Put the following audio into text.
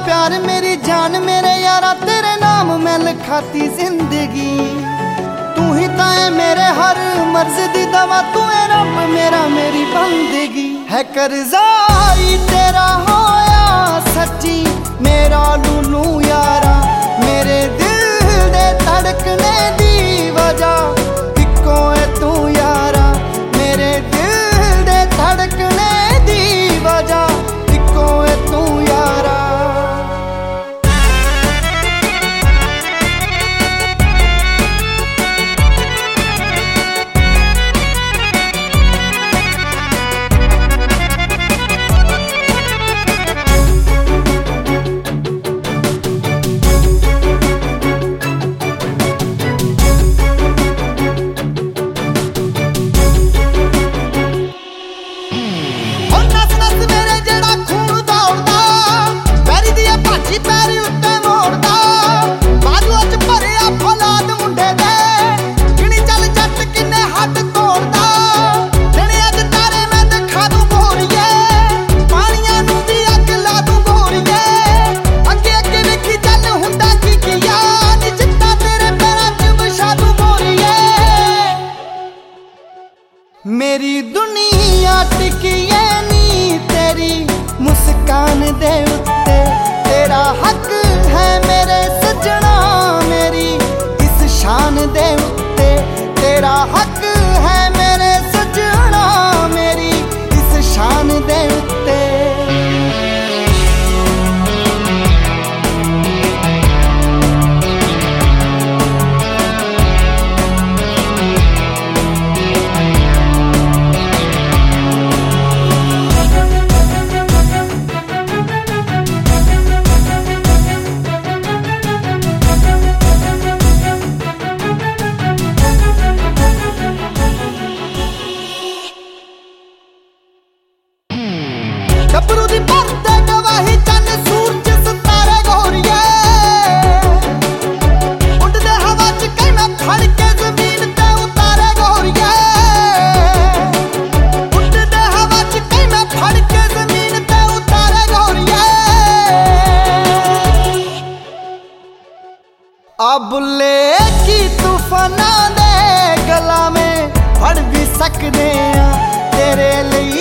प्यार मेरी जान मेरे यारा, तेरे नाम मैं लिखाती जिंदगी। तू ही ताए मेरे हर मर्ज दी दवा, तू है रब मेरा मेरी बंदगी। है करजाई तेरा होया सच्ची मेरा लूलू यारा, मेरे दिल दे धड़कने दी वजह इक्को है तू यारा, मेरे दिल दे धड़कने दी वजह इक्को है तू यारा। मेरी दुनिया टिकी है नी तेरी मुस्कान दे उत्ते, तेरा हक है मेरे सजना मेरी इस शान दे उत्ते, तेरा हक है मेरे सजना मेरी इस शान दे उत्ते। गबरू दी भरते गवाही चन सूरज सितारे गोरिए, उड़दे हवा च कई मैं फड़ के जमीन ते उतारे गोरिए, उड़दे हवा च कई मैं फड़ के जमीन ते उतारे गोरिए। आ बुल्ले की तूफाना दे गला में फड़ भी सकदे आ, तेरे लिए